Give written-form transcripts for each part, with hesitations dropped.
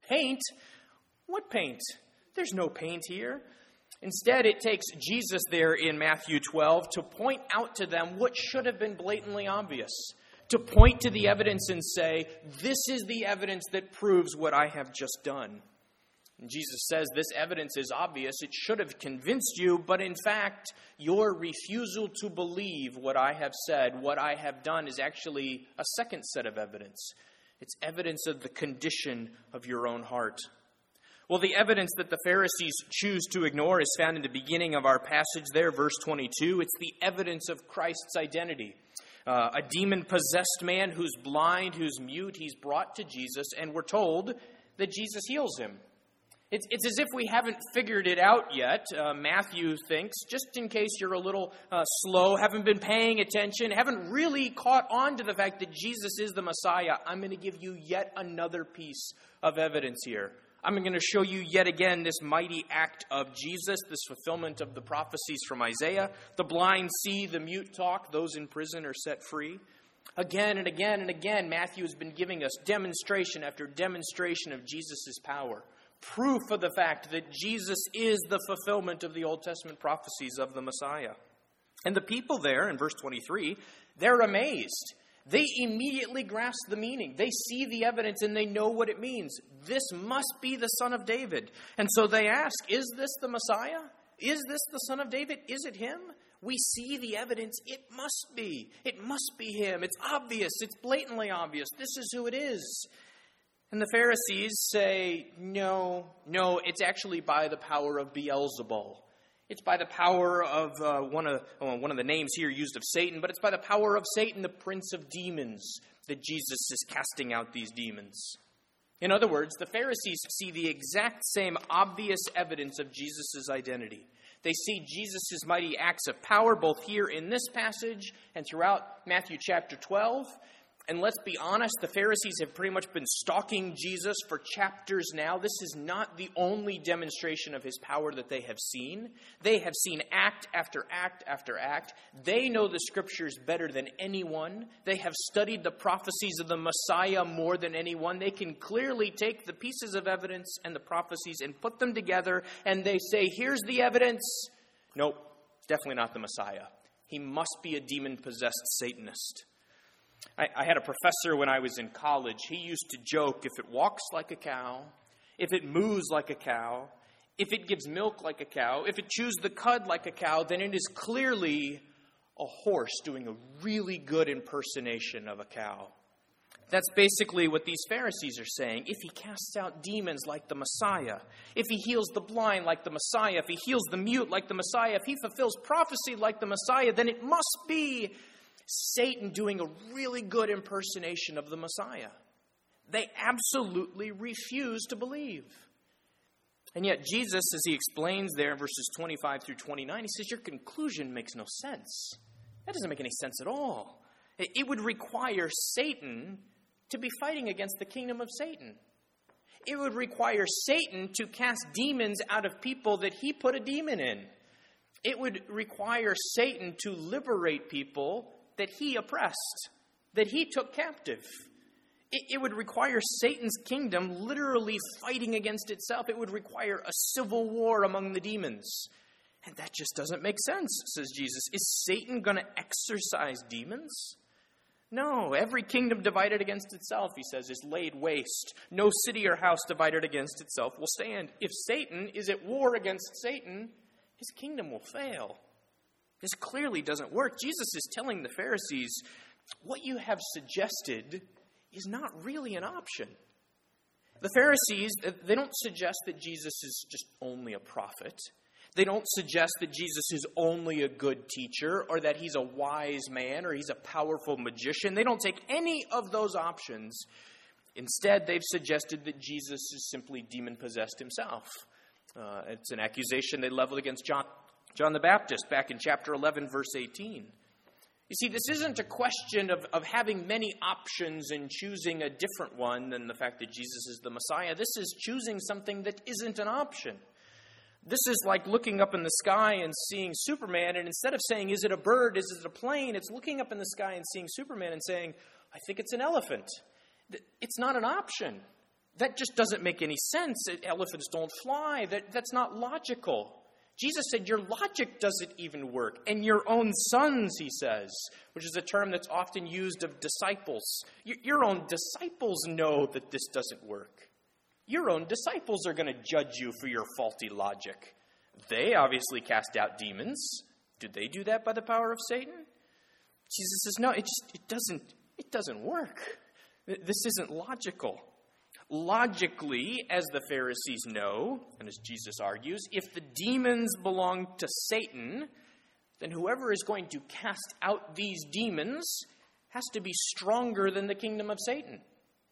Paint? What paint? There's no paint here. Instead, it takes Jesus there in Matthew 12 to point out to them what should have been blatantly obvious, to point to the evidence and say, this is the evidence that proves what I have just done. And Jesus says this evidence is obvious. It should have convinced you, but in fact, your refusal to believe what I have said, what I have done, is actually a second set of evidence. It's evidence of the condition of your own heart. Well, the evidence that the Pharisees choose to ignore is found in the beginning of our passage there, verse 22. It's the evidence of Christ's identity. A demon-possessed man who's blind, who's mute, he's brought to Jesus, and we're told that Jesus heals him. It's as if we haven't figured it out yet. Matthew thinks, just in case you're a little slow, haven't been paying attention, haven't really caught on to the fact that Jesus is the Messiah, I'm going to give you yet another piece of evidence here. I'm going to show you yet again this mighty act of Jesus, this fulfillment of the prophecies from Isaiah. The blind see, the mute talk, those in prison are set free. Again and again and again, Matthew has been giving us demonstration after demonstration of Jesus' power. Proof of the fact that Jesus is the fulfillment of the Old Testament prophecies of the Messiah. And the people there, in verse 23, they're amazed. They immediately grasp the meaning. They see the evidence and they know what it means. This must be the Son of David. And so they ask, is this the Messiah? Is this the Son of David? Is it him? We see the evidence. It must be. It must be him. It's obvious. It's blatantly obvious. This is who it is. And the Pharisees say, no, it's actually by the power of Beelzebul. It's by the power of one of the names here used of Satan, but it's by the power of Satan, the prince of demons, that Jesus is casting out these demons. In other words, the Pharisees see the exact same obvious evidence of Jesus' identity. They see Jesus' mighty acts of power both here in this passage and throughout Matthew chapter 12. And let's be honest, the Pharisees have pretty much been stalking Jesus for chapters now. This is not the only demonstration of his power that they have seen. They have seen act after act after act. They know the scriptures better than anyone. They have studied the prophecies of the Messiah more than anyone. They can clearly take the pieces of evidence and the prophecies and put them together, and they say, here's the evidence. Nope, it's definitely not the Messiah. He must be a demon-possessed Satanist. I had a professor when I was in college. He used to joke, if it walks like a cow, if it moos like a cow, if it gives milk like a cow, if it chews the cud like a cow, then it is clearly a horse doing a really good impersonation of a cow. That's basically what these Pharisees are saying. If he casts out demons like the Messiah, if he heals the blind like the Messiah, if he heals the mute like the Messiah, if he fulfills prophecy like the Messiah, then it must be Satan doing a really good impersonation of the Messiah. They absolutely refuse to believe. And yet Jesus, as he explains there in verses 25 through 29, he says, your conclusion makes no sense. That doesn't make any sense at all. It would require Satan to be fighting against the kingdom of Satan. It would require Satan to cast demons out of people that he put a demon in. It would require Satan to liberate people that he oppressed, that he took captive. It would require Satan's kingdom literally fighting against itself. It would require a civil war among the demons. And that just doesn't make sense, says Jesus. Is Satan going to exorcise demons? No, every kingdom divided against itself, he says, is laid waste. No city or house divided against itself will stand. If Satan is at war against Satan, his kingdom will fail. This clearly doesn't work. Jesus is telling the Pharisees, what you have suggested is not really an option. The Pharisees, they don't suggest that Jesus is just only a prophet. They don't suggest that Jesus is only a good teacher or that he's a wise man or he's a powerful magician. They don't take any of those options. Instead, they've suggested that Jesus is simply demon-possessed himself. It's an accusation they leveled against John the Baptist back in chapter 11, verse 18. You see, this isn't a question of having many options and choosing a different one than the fact that Jesus is the Messiah. This is choosing something that isn't an option. This is like looking up in the sky and seeing Superman, and instead of saying, is it a bird, is it a plane, it's looking up in the sky and seeing Superman and saying, I think it's an elephant. It's not an option. That just doesn't make any sense. Elephants don't fly. That's not logical. Jesus said, your logic doesn't even work. And your own sons, he says, which is a term that's often used of disciples. Your own disciples know that this doesn't work. Your own disciples are going to judge you for your faulty logic. They obviously cast out demons. Did they do that by the power of Satan? Jesus says, no, it doesn't work. This isn't logical. Logically, as the Pharisees know, and as Jesus argues, if the demons belong to Satan, then whoever is going to cast out these demons has to be stronger than the kingdom of Satan.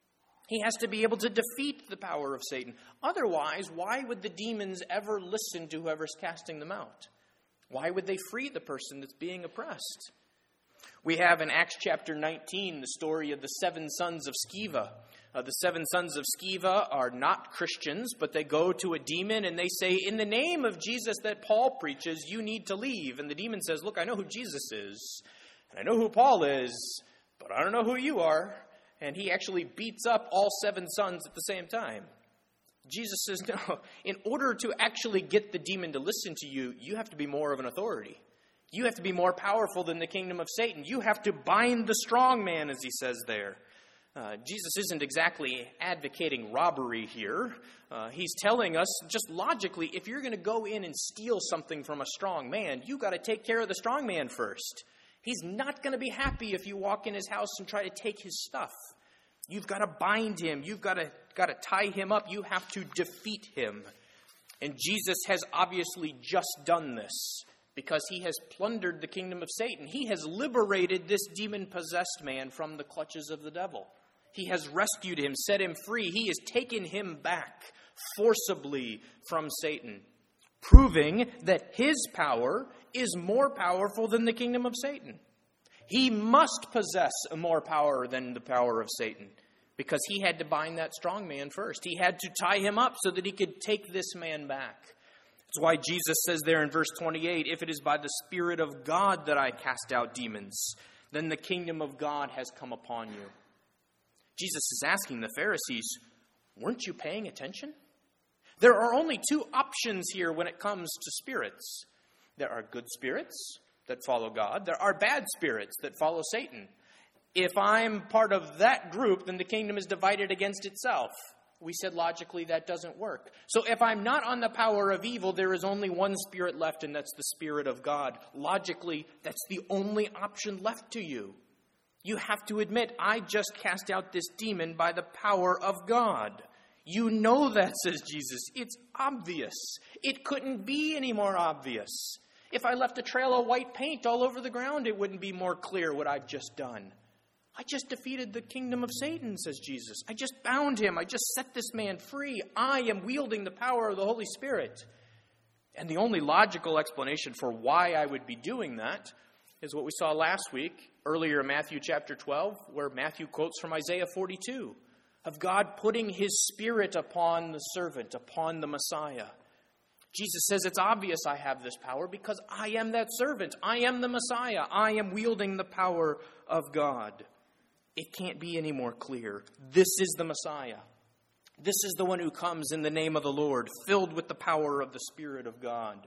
He has to be able to defeat the power of Satan. Otherwise, why would the demons ever listen to whoever's casting them out? Why would they free the person that's being oppressed? We have in Acts chapter 19 the story of the 7 sons of Sceva. The 7 sons of Sceva are not Christians, but they go to a demon and they say, in the name of Jesus that Paul preaches, you need to leave. And the demon says, look, I know who Jesus is, and I know who Paul is, but I don't know who you are. And he actually beats up all 7 sons at the same time. Jesus says, no, in order to actually get the demon to listen to you, you have to be more of an authority. You have to be more powerful than the kingdom of Satan. You have to bind the strong man, as he says there. Jesus isn't exactly advocating robbery here. He's telling us, just logically, if you're going to go in and steal something from a strong man, you've got to take care of the strong man first. He's not going to be happy if you walk in his house and try to take his stuff. You've got to bind him. You've got to tie him up. You have to defeat him. And Jesus has obviously just done this because he has plundered the kingdom of Satan. He has liberated this demon-possessed man from the clutches of the devil. He has rescued him, set him free. He has taken him back forcibly from Satan, proving that his power is more powerful than the kingdom of Satan. He must possess more power than the power of Satan because he had to bind that strong man first. He had to tie him up so that he could take this man back. That's why Jesus says there in verse 28, if it is by the Spirit of God that I cast out demons, then the kingdom of God has come upon you. Jesus is asking the Pharisees, weren't you paying attention? There are only 2 options here when it comes to spirits. There are good spirits that follow God. There are bad spirits that follow Satan. If I'm part of that group, then the kingdom is divided against itself. We said logically that doesn't work. So if I'm not on the power of evil, there is only one spirit left, and that's the Spirit of God. Logically, that's the only option left to you. You have to admit, I just cast out this demon by the power of God. You know that, says Jesus. It's obvious. It couldn't be any more obvious. If I left a trail of white paint all over the ground, it wouldn't be more clear what I've just done. I just defeated the kingdom of Satan, says Jesus. I just bound him. I just set this man free. I am wielding the power of the Holy Spirit. And the only logical explanation for why I would be doing that is what we saw last week, earlier in Matthew chapter 12, where Matthew quotes from Isaiah 42, of God putting his Spirit upon the servant, upon the Messiah. Jesus says it's obvious I have this power because I am that servant. I am the Messiah. I am wielding the power of God. It can't be any more clear. This is the Messiah. This is the one who comes in the name of the Lord, filled with the power of the Spirit of God.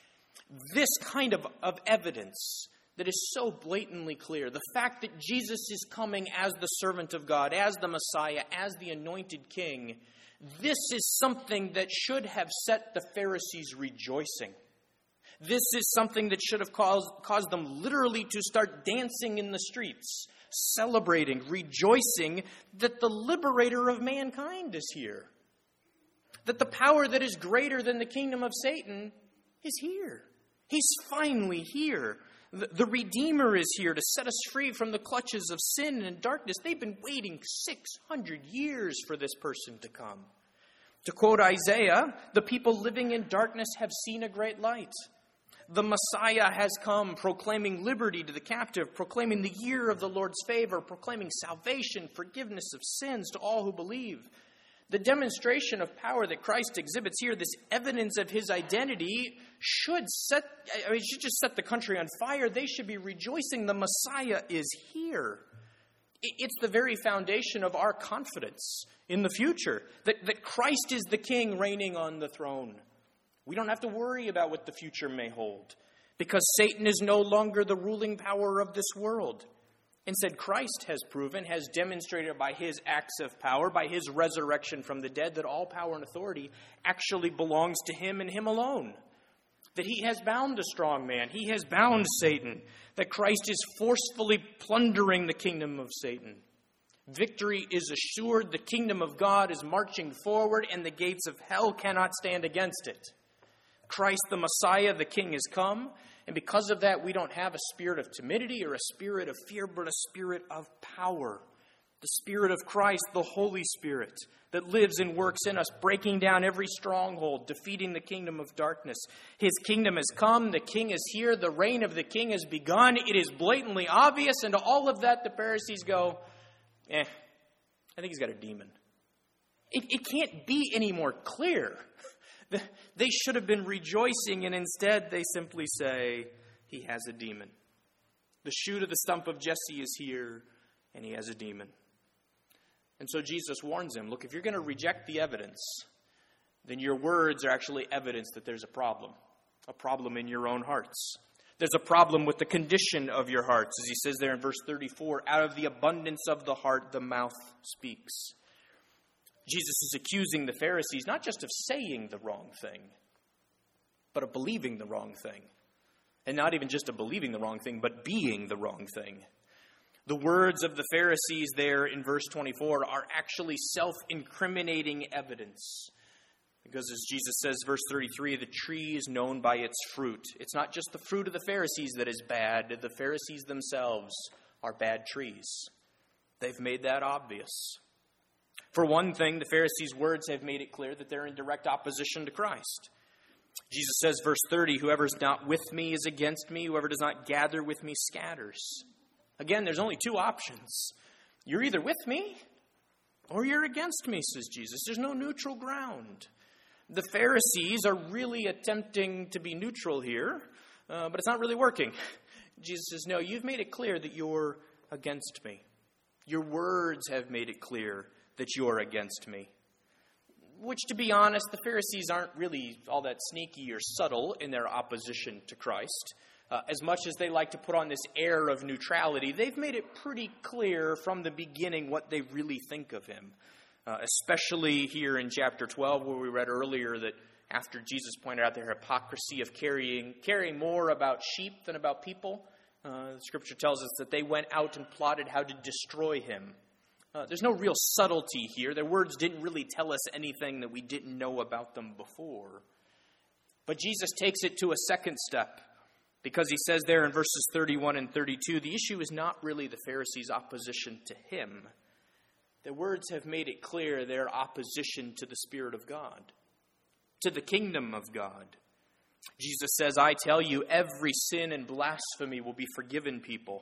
This kind of evidence that is so blatantly clear, the fact that Jesus is coming as the servant of God, as the Messiah, as the anointed king, this is something that should have set the Pharisees rejoicing. This is something that should have caused them literally to start dancing in the streets, celebrating, rejoicing that the liberator of mankind is here. That the power that is greater than the kingdom of Satan is here. He's finally here. The Redeemer is here to set us free from the clutches of sin and darkness. They've been waiting 600 years for this person to come. To quote Isaiah, the people living in darkness have seen a great light. The Messiah has come, proclaiming liberty to the captive, proclaiming the year of the Lord's favor, proclaiming salvation, forgiveness of sins to all who believe. The demonstration of power that Christ exhibits here, this evidence of his identity, should just set the country on fire. They should be rejoicing the Messiah is here. It's the very foundation of our confidence in the future, that Christ is the King reigning on the throne. We don't have to worry about what the future may hold, because Satan is no longer the ruling power of this world. Instead, Christ has proven, has demonstrated by his acts of power, by his resurrection from the dead, that all power and authority actually belongs to him and him alone. That he has bound the strong man, he has bound Satan, that Christ is forcefully plundering the kingdom of Satan. Victory is assured, the kingdom of God is marching forward, and the gates of hell cannot stand against it. Christ the Messiah, the King, has come, and because of that, we don't have a spirit of timidity or a spirit of fear, but a spirit of power. The Spirit of Christ, the Holy Spirit, that lives and works in us, breaking down every stronghold, defeating the kingdom of darkness. His kingdom has come, the King is here, the reign of the King has begun. It is blatantly obvious, and to all of that, the Pharisees go, I think he's got a demon. It can't be any more clear. They should have been rejoicing, and instead they simply say, he has a demon. The shoot of the stump of Jesse is here, and he has a demon. And so Jesus warns him, look, if you're going to reject the evidence, then your words are actually evidence that there's a problem in your own hearts. There's a problem with the condition of your hearts. As he says there in verse 34, out of the abundance of the heart, the mouth speaks. Jesus is accusing the Pharisees not just of saying the wrong thing, but of believing the wrong thing. And not even just of believing the wrong thing, but being the wrong thing. The words of the Pharisees there in verse 24 are actually self-incriminating evidence. Because as Jesus says, verse 33, the tree is known by its fruit. It's not just the fruit of the Pharisees that is bad. The Pharisees themselves are bad trees. They've made that obvious. For one thing, the Pharisees' words have made it clear that they're in direct opposition to Christ. Jesus says, verse 30, whoever is not with me is against me. Whoever does not gather with me scatters. Again, there's only two options. You're either with me or you're against me, says Jesus. There's no neutral ground. The Pharisees are really attempting to be neutral here, but it's not really working. Jesus says, no, you've made it clear that you're against me. Your words have made it clear that you're against me. Which, to be honest, the Pharisees aren't really all that sneaky or subtle in their opposition to Christ. As much as they like to put on this air of neutrality, they've made it pretty clear from the beginning what they really think of him. Especially here in chapter 12, where we read earlier that after Jesus pointed out their hypocrisy of caring more about sheep than about people, the Scripture tells us that they went out and plotted how to destroy him. There's no real subtlety here. Their words didn't really tell us anything that we didn't know about them before. But Jesus takes it to a second step, because he says there in verses 31 and 32, the issue is not really the Pharisees' opposition to him. Their words have made it clear their opposition to the Spirit of God, to the kingdom of God. Jesus says, I tell you, every sin and blasphemy will be forgiven people.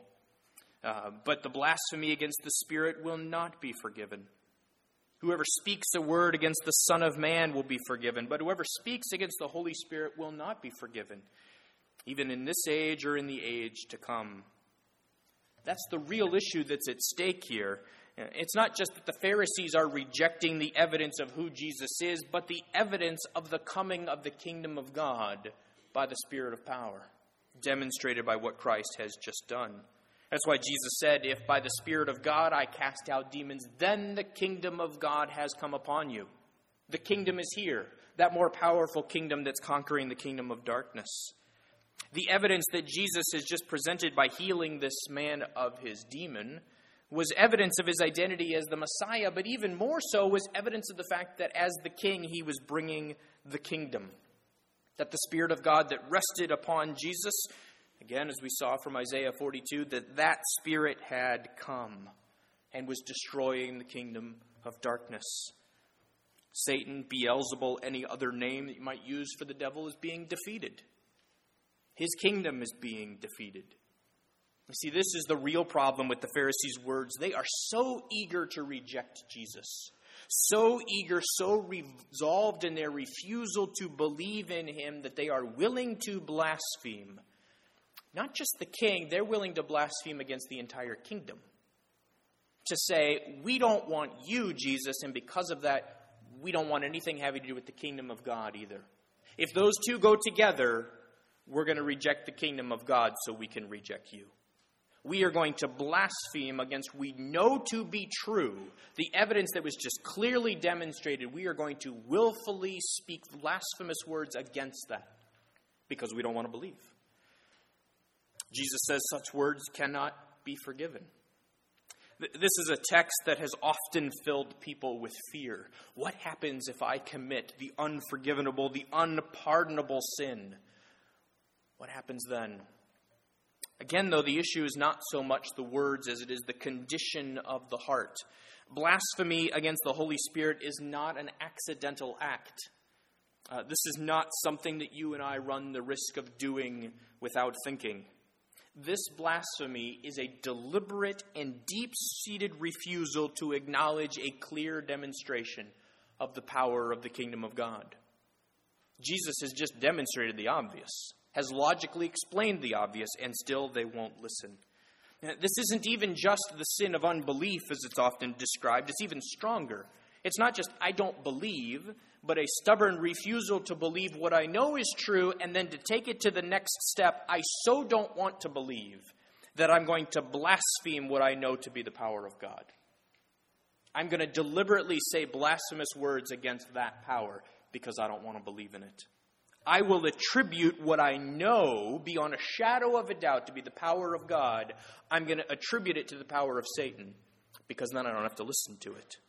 But the blasphemy against the Spirit will not be forgiven. Whoever speaks a word against the Son of Man will be forgiven, but whoever speaks against the Holy Spirit will not be forgiven, even in this age or in the age to come. That's the real issue that's at stake here. It's not just that the Pharisees are rejecting the evidence of who Jesus is, but the evidence of the coming of the kingdom of God by the Spirit of power, demonstrated by what Christ has just done. That's why Jesus said, if by the Spirit of God I cast out demons, then the kingdom of God has come upon you. The kingdom is here, that more powerful kingdom that's conquering the kingdom of darkness. The evidence that Jesus has just presented by healing this man of his demon was evidence of his identity as the Messiah, but even more so was evidence of the fact that as the king, he was bringing the kingdom. That the Spirit of God that rested upon Jesus, again, as we saw from Isaiah 42, that Spirit had come and was destroying the kingdom of darkness. Satan, Beelzebul, any other name that you might use for the devil, is being defeated. His kingdom is being defeated. You see, this is the real problem with the Pharisees' words. They are so eager to reject Jesus, so eager, so resolved in their refusal to believe in him that they are willing to blaspheme. Not just the king, they're willing to blaspheme against the entire kingdom. to say, we don't want you, Jesus, and because of that, we don't want anything having to do with the kingdom of God either. If those two go together, we're going to reject the kingdom of God so we can reject you. We are going to blaspheme against we know to be true, the evidence that was just clearly demonstrated. We are going to willfully speak blasphemous words against that because we don't want to believe. Jesus says such words cannot be forgiven. This is a text that has often filled people with fear. What happens if I commit the unforgivable, the unpardonable sin? What happens then? Again, though, the issue is not so much the words as it is the condition of the heart. Blasphemy against the Holy Spirit is not an accidental act. This is not something that you and I run the risk of doing without thinking. This blasphemy is a deliberate and deep-seated refusal to acknowledge a clear demonstration of the power of the kingdom of God. Jesus has just demonstrated the obvious, has logically explained the obvious, and still they won't listen. This isn't even just the sin of unbelief as it's often described. It's even stronger. It's not just, I don't believe, but a stubborn refusal to believe what I know is true, and then to take it to the next step, I so don't want to believe that I'm going to blaspheme what I know to be the power of God. I'm going to deliberately say blasphemous words against that power because I don't want to believe in it. I will attribute what I know beyond a shadow of a doubt to be the power of God. I'm going to attribute it to the power of Satan because then I don't have to listen to it.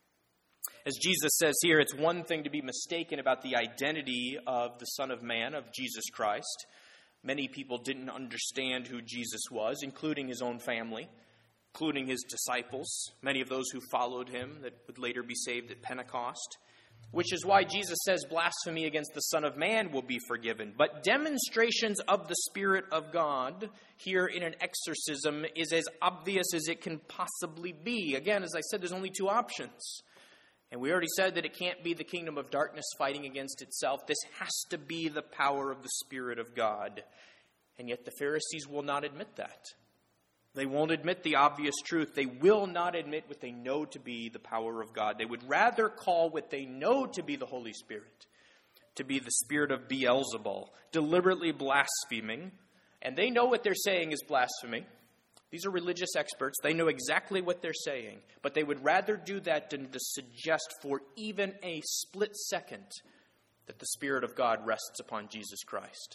As Jesus says here, it's one thing to be mistaken about the identity of the Son of Man, of Jesus Christ. Many people didn't understand who Jesus was, including his own family, including his disciples, many of those who followed him that would later be saved at Pentecost, which is why Jesus says blasphemy against the Son of Man will be forgiven. But demonstrations of the Spirit of God here in an exorcism is as obvious as it can possibly be. Again, as I said, there's only two options. And we already said that it can't be the kingdom of darkness fighting against itself. This has to be the power of the Spirit of God. And yet the Pharisees will not admit that. They won't admit the obvious truth. They will not admit what they know to be the power of God. They would rather call what they know to be the Holy Spirit to be the spirit of Beelzebul, deliberately blaspheming. And they know what they're saying is blasphemy. These are religious experts. They know exactly what they're saying. But they would rather do that than to suggest for even a split second that the Spirit of God rests upon Jesus Christ.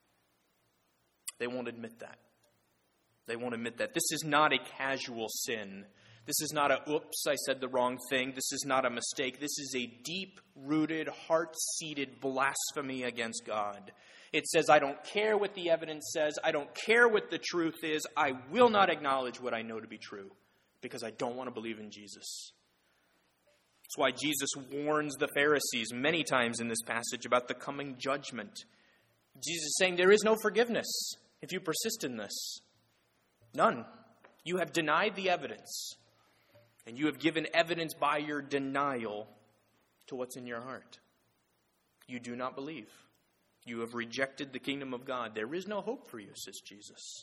They won't admit that. They won't admit that. This is not a casual sin. This is not a, oops, I said the wrong thing. This is not a mistake. This is a deep-rooted, heart-seated blasphemy against God. It says, I don't care what the evidence says. I don't care what the truth is. I will not acknowledge what I know to be true because I don't want to believe in Jesus. That's why Jesus warns the Pharisees many times in this passage about the coming judgment. Jesus is saying there is no forgiveness if you persist in this. None. You have denied the evidence, and you have given evidence by your denial to what's in your heart. You do not believe. You have rejected the kingdom of God. There is no hope for you, says Jesus.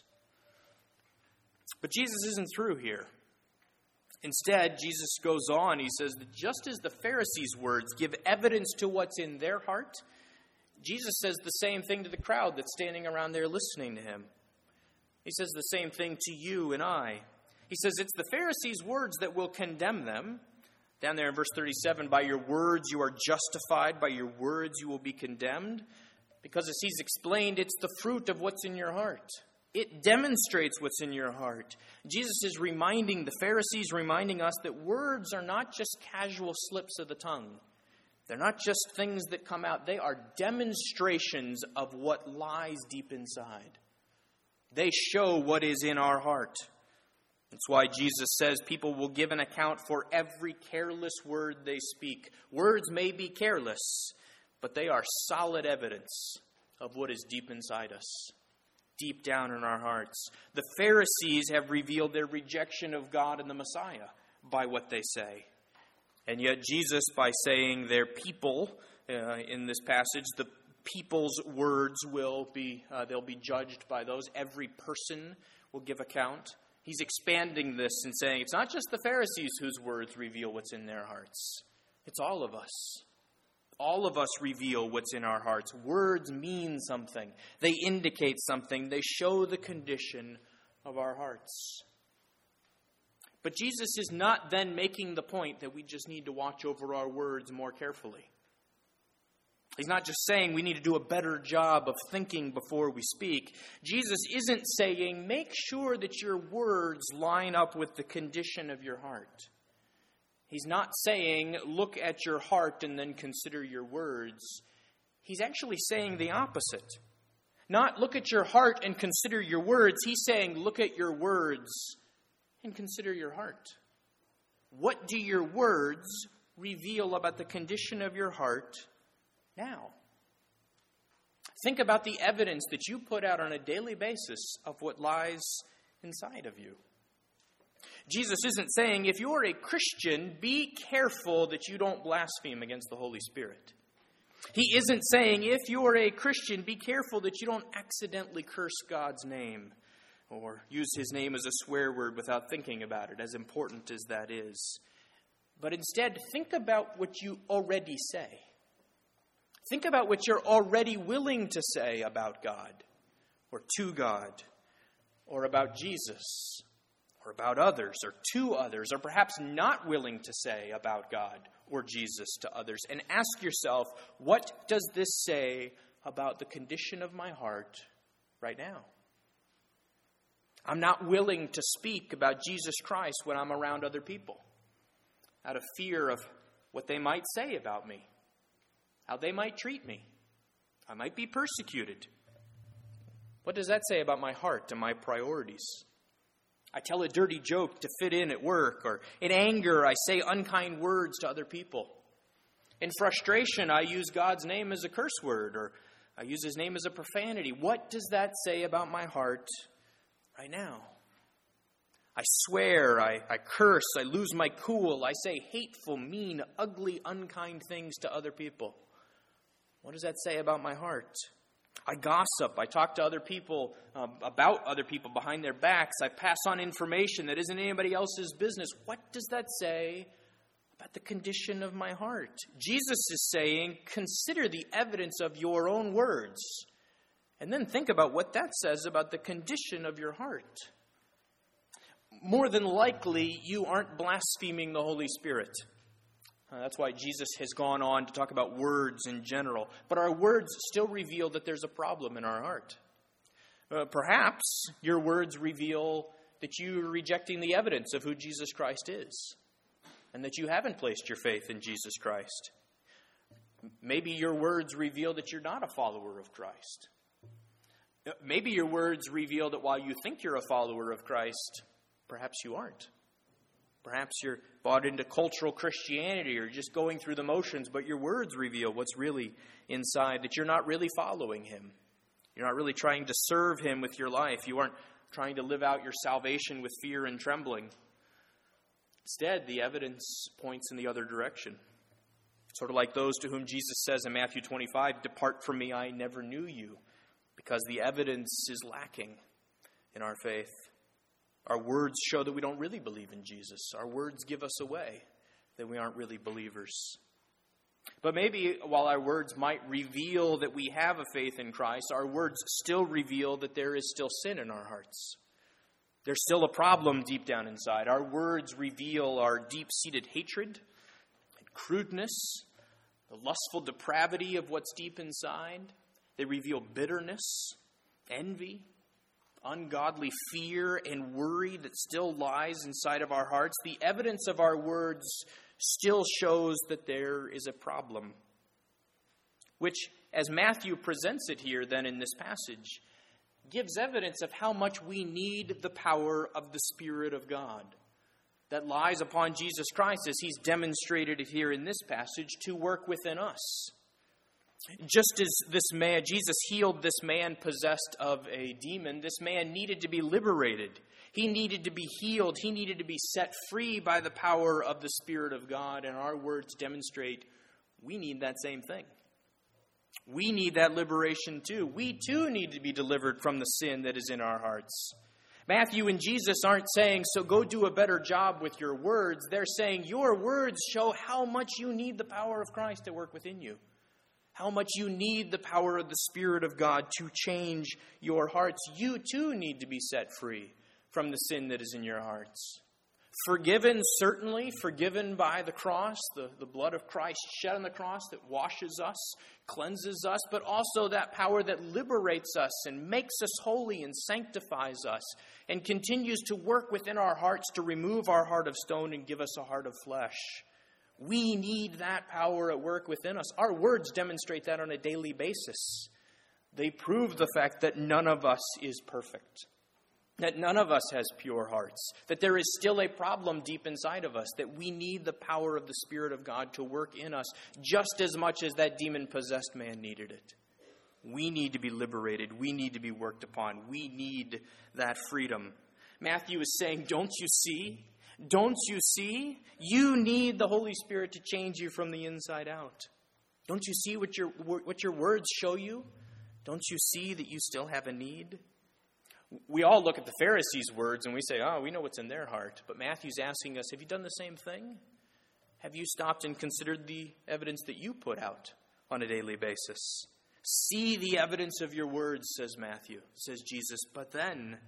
But Jesus isn't through here. Instead, Jesus goes on. He says that just as the Pharisees' words give evidence to what's in their heart, Jesus says the same thing to the crowd that's standing around there listening to him. He says the same thing to you and I. He says it's the Pharisees' words that will condemn them. Down there in verse 37, by your words you are justified, by your words you will be condemned. Because as he's explained, it's the fruit of what's in your heart. It demonstrates what's in your heart. Jesus is reminding the Pharisees, reminding us that words are not just casual slips of the tongue. They're not just things that come out. They are demonstrations of what lies deep inside. They show what is in our heart. That's why Jesus says people will give an account for every careless word they speak. Words may be careless, but they are solid evidence of what is deep inside us, deep down in our hearts. The Pharisees have revealed their rejection of God and the Messiah by what they say. And yet Jesus, by saying their people in this passage, the people's words will be, they'll be judged by those. Every person will give account. He's expanding this and saying it's not just the Pharisees whose words reveal what's in their hearts. It's all of us. All of us reveal what's in our hearts. Words mean something. They indicate something. They show the condition of our hearts. But Jesus is not then making the point that we just need to watch over our words more carefully. He's not just saying we need to do a better job of thinking before we speak. Jesus isn't saying make sure that your words line up with the condition of your heart. He's not saying look at your heart and then consider your words. He's actually saying the opposite. Not look at your heart and consider your words. He's saying look at your words and consider your heart. What do your words reveal about the condition of your heart now? Think about the evidence that you put out on a daily basis of what lies inside of you. Jesus isn't saying, if you're a Christian, be careful that you don't blaspheme against the Holy Spirit. He isn't saying, if you're a Christian, be careful that you don't accidentally curse God's name or use his name as a swear word without thinking about it, as important as that is. But instead, think about what you already say. Think about what you're already willing to say about God, or to God, or about Jesus, or about others, or to others, or perhaps not willing to say about God or Jesus to others. And ask yourself, what does this say about the condition of my heart right now? I'm not willing to speak about Jesus Christ when I'm around other people, out of fear of what they might say about me, how they might treat me. I might be persecuted. What does that say about my heart and my priorities? I tell a dirty joke to fit in at work, or in anger, I say unkind words to other people. In frustration, I use God's name as a curse word, or I use his name as a profanity. What does that say about my heart right now? I swear, I curse, I lose my cool, I say hateful, mean, ugly, unkind things to other people. What does that say about my heart? I gossip. I talk to other people about other people behind their backs. I pass on information that isn't anybody else's business. What does that say about the condition of my heart? Jesus is saying, consider the evidence of your own words, and then think about what that says about the condition of your heart. More than likely, you aren't blaspheming the Holy Spirit. That's why Jesus has gone on to talk about words in general. But our words still reveal that there's a problem in our heart. Perhaps your words reveal that you're rejecting the evidence of who Jesus Christ is, and that you haven't placed your faith in Jesus Christ. Maybe your words reveal that you're not a follower of Christ. Maybe your words reveal that while you think you're a follower of Christ, perhaps you aren't. Perhaps you're bought into cultural Christianity or just going through the motions, but your words reveal what's really inside, that you're not really following him. You're not really trying to serve him with your life. You aren't trying to live out your salvation with fear and trembling. Instead, the evidence points in the other direction. Sort of like those to whom Jesus says in Matthew 25, "Depart from me, I never knew you," because the evidence is lacking in our faith. Our words show that we don't really believe in Jesus. Our words give us away that we aren't really believers. But maybe while our words might reveal that we have a faith in Christ, our words still reveal that there is still sin in our hearts. There's still a problem deep down inside. Our words reveal our deep-seated hatred and crudeness, the lustful depravity of what's deep inside. They reveal bitterness, envy, ungodly fear and worry that still lies inside of our hearts. The evidence of our words still shows that there is a problem, which, as Matthew presents it here then in this passage, gives evidence of how much we need the power of the Spirit of God that lies upon Jesus Christ, as he's demonstrated it here in this passage, to work within us. Just as Jesus healed this man possessed of a demon, this man needed to be liberated. He needed to be healed. He needed to be set free by the power of the Spirit of God. And our words demonstrate we need that same thing. We need that liberation too. We too need to be delivered from the sin that is in our hearts. Matthew and Jesus aren't saying, so go do a better job with your words. They're saying your words show how much you need the power of Christ to work within you. How much you need the power of the Spirit of God to change your hearts. You too need to be set free from the sin that is in your hearts. Forgiven, certainly, forgiven by the cross, the blood of Christ shed on the cross that washes us, cleanses us, but also that power that liberates us and makes us holy and sanctifies us and continues to work within our hearts to remove our heart of stone and give us a heart of flesh. We need that power at work within us. Our words demonstrate that on a daily basis. They prove the fact that none of us is perfect. That none of us has pure hearts, that there is still a problem deep inside of us, that we need the power of the Spirit of God to work in us just as much as that demon-possessed man needed it. We need to be liberated. We need to be worked upon. We need that freedom. Matthew is saying, don't you see? Don't you see? You need the Holy Spirit to change you from the inside out. Don't you see what your words show you? Don't you see that you still have a need? We all look at the Pharisees' words and we say, oh, we know what's in their heart. But Matthew's asking us, have you done the same thing? Have you stopped and considered the evidence that you put out on a daily basis? See the evidence of your words, says Matthew, says Jesus. But then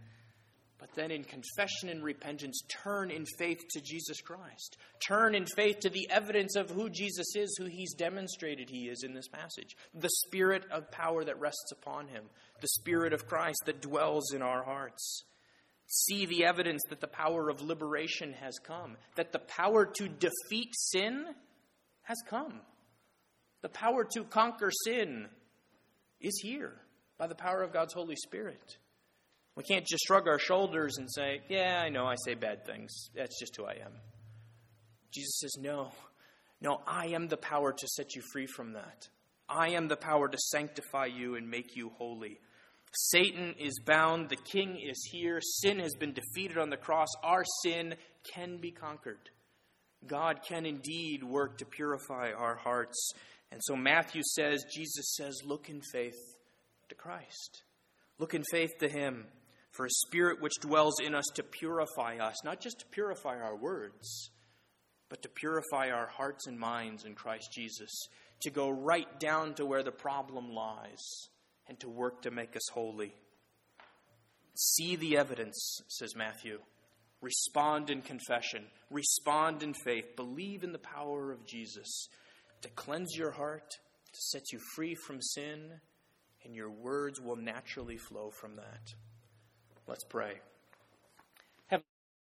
in confession and repentance, turn in faith to Jesus Christ. Turn in faith to the evidence of who Jesus is, who he's demonstrated he is in this passage. The Spirit of power that rests upon him. The Spirit of Christ that dwells in our hearts. See the evidence that the power of liberation has come. That the power to defeat sin has come. The power to conquer sin is here by the power of God's Holy Spirit. We can't just shrug our shoulders and say, yeah, I know I say bad things. That's just who I am. Jesus says, no, I am the power to set you free from that. I am the power to sanctify you and make you holy. Satan is bound. The King is here. Sin has been defeated on the cross. Our sin can be conquered. God can indeed work to purify our hearts. And so Matthew says, Jesus says, look in faith to Christ. Look in faith to him. For a Spirit which dwells in us to purify us, not just to purify our words, but to purify our hearts and minds in Christ Jesus, to go right down to where the problem lies and to work to make us holy. See the evidence, says Matthew. Respond in confession. Respond in faith. Believe in the power of Jesus to cleanse your heart, to set you free from sin, and your words will naturally flow from that. Let's pray.